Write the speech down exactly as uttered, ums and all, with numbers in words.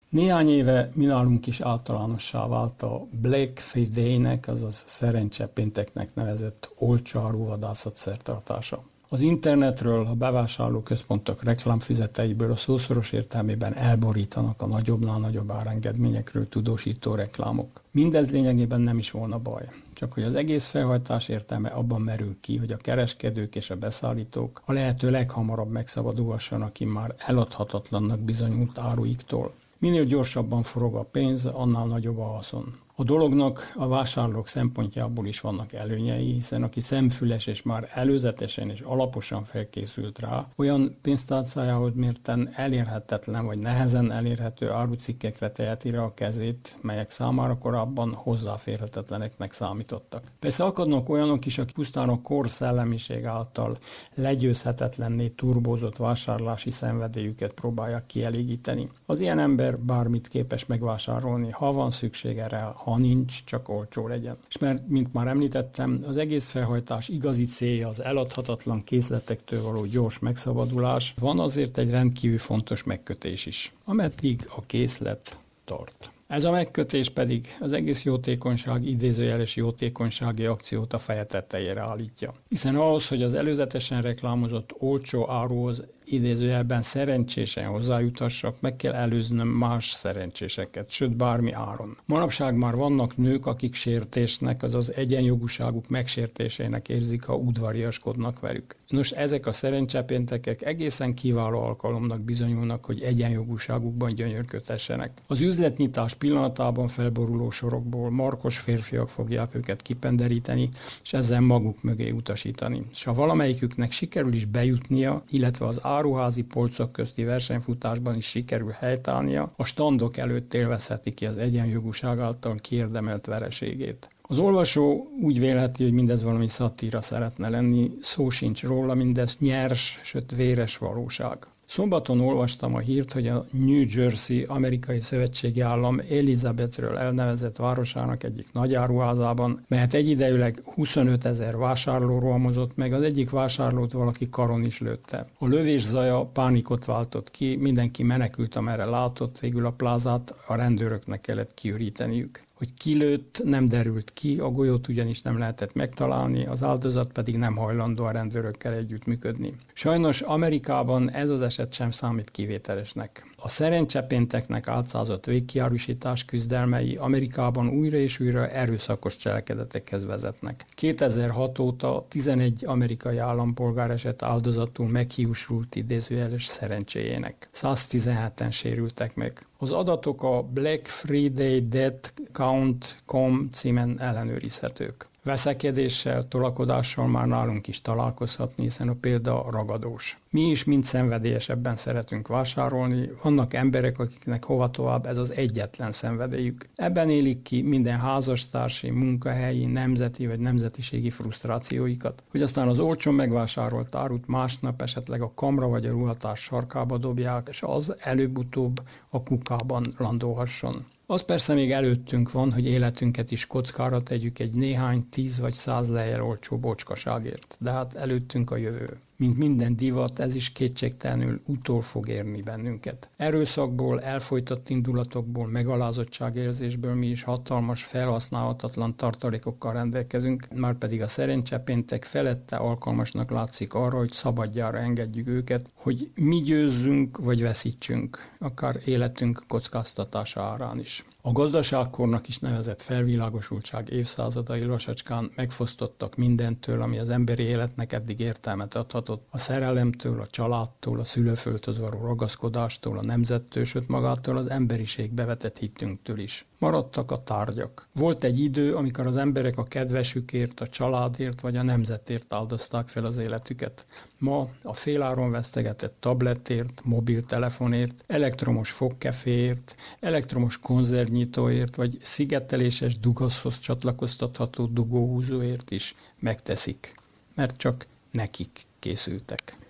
Néhány éve mi nálunk is általánossá vált a Black Friday-nek, azaz szerencsépénteknek nevezett olcsó áruvadászat szertartása. Az internetről, a bevásárlóközpontok reklámfüzeteiből a szószoros értelmében elborítanak a nagyobbnál nagyobb árengedményekről tudósító reklámok. Mindez lényegében nem is volna baj, csak hogy az egész felhajtás értelme abban merül ki, hogy a kereskedők és a beszállítók a lehető leghamarabb megszabadulhassanak már eladhatatlannak bizonyult áruiktól. Minél gyorsabban forog a pénz, annál nagyobb a haszon. A dolognak a vásárlók szempontjából is vannak előnyei, hiszen aki szemfüles és már előzetesen és alaposan felkészült rá, olyan pénztárcájához mérten elérhetetlen vagy nehezen elérhető árucikkekre teheti rá a kezét, melyek számára korábban hozzáférhetetleneknek számítottak. Persze akadnak olyanok is, akik pusztán a kor szellemiség által legyőzhetetlenné turbózott vásárlási szenvedélyüket próbálják kielégíteni. Az ilyen ember bármit képes megvásárolni, ha van szüksége rá, ha nincs, csak olcsó legyen. És mert, mint már említettem, az egész felhajtás igazi célja az eladhatatlan készletektől való gyors megszabadulás, van azért egy rendkívül fontos megkötés is, ameddig a készlet tart. Ez a megkötés pedig az egész jótékonyság, idézőjeles jótékonysági akciót a feje tetejére állítja. Hiszen ahhoz, hogy az előzetesen reklámozott olcsó áruhoz idézőjelben szerencsésen hozzájutassak, meg kell előznöm más szerencséseket, sőt bármi áron. Manapság már vannak nők, akik sértésnek, azaz egyenjogúságuk megsértésének érzik, ha udvariaskodnak velük. Nos, ezek a szerencsepéntekek egészen kiváló alkalomnak bizonyulnak, hogy egyenjogúságukban gyönyörködhessenek. Az üzletnyitás pillanatában felboruló sorokból markos férfiak fogják őket kipenderíteni, és ezzel maguk mögé utasítani. És ha valamelyiküknek sikerül is bejutnia, illetve az áruházi polcok közti versenyfutásban is sikerül helytállnia, a standok előtt élvezheti ki az egyenjogúság által kiérdemelt vereségét. Az olvasó úgy vélheti, hogy mindez valami szatíra szeretne lenni, szó sincs róla, mindez nyers, sőt véres valóság. Szombaton olvastam a hírt, hogy a New Jersey amerikai szövetségi állam Elizabethről elnevezett városának egyik nagyáruházában, melyet egyidejűleg huszonöt ezer vásárló rohamozott meg, az egyik vásárlót valaki karon is lőtte. A lövés zaja pánikot váltott ki, mindenki menekült, amerre látott, végül a plázát a rendőröknek kellett kiüríteniük. Hogy kilőtt, nem derült ki, a golyót ugyanis nem lehetett megtalálni, az áldozat pedig nem hajlandó a rendőrökkel együttműködni. Sajnos Amerikában ez az eset sem számít kivételesnek. A szerencsepénteknek átszázott végkiárusítás küzdelmei Amerikában újra és újra erőszakos cselekedetekhez vezetnek. kétezer-hat óta tizenegy amerikai állampolgár esett áldozatul meghiúsult idézőjeles szerencséjének. száztizenheten sérültek meg. Az adatok a Black Friday Death Count pont com címen ellenőrizhetők. Veszekedéssel, tolakodással már nálunk is találkozhatni, hiszen a példa ragadós. Mi is mind szenvedélyesebben szeretünk vásárolni, vannak emberek, akiknek hova tovább ez az egyetlen szenvedélyük. Ebben élik ki minden házastársi, munkahelyi, nemzeti vagy nemzetiségi frusztrációikat, hogy aztán az olcsón megvásárolt árut másnap esetleg a kamra vagy a ruhatás sarkába dobják, és az előbb-utóbb a kukában landolhasson. Az persze még előttünk van, hogy életünket is kockára tegyük egy néhány tíz vagy száz lejjel olcsó bocskaságért, de hát előttünk a jövő. Mint minden divat, ez is kétségtelenül utol fog érni bennünket. Erőszakból, elfojtott indulatokból, megalázottságérzésből mi is hatalmas, felhasználhatatlan tartalékokkal rendelkezünk, márpedig a szerencsepéntek felette alkalmasnak látszik arra, hogy szabadjára engedjük őket, hogy mi győzzünk vagy veszítsünk, akár életünk kockáztatása árán is. A gazdaságkornak is nevezett felvilágosultság évszázadai lassacskán megfosztottak mindentől, ami az emberi életnek eddig értelmet adhatott, a szerelemtől, a családtól, a szülőföldhöz való ragaszkodástól, a nemzettől, sőt magától az emberiségbe vetett hitünktől is. Maradtak a tárgyak. Volt egy idő, amikor az emberek a kedvesükért, a családért vagy a nemzetért áldozták fel az életüket. Ma a féláron vesztegetett tabletért, mobiltelefonért, elektromos fogkeféért, elektromos konzervnyitóért vagy szigeteléses dugaszhoz csatlakoztatható dugóhúzóért is megteszik, mert csak nekik készültek.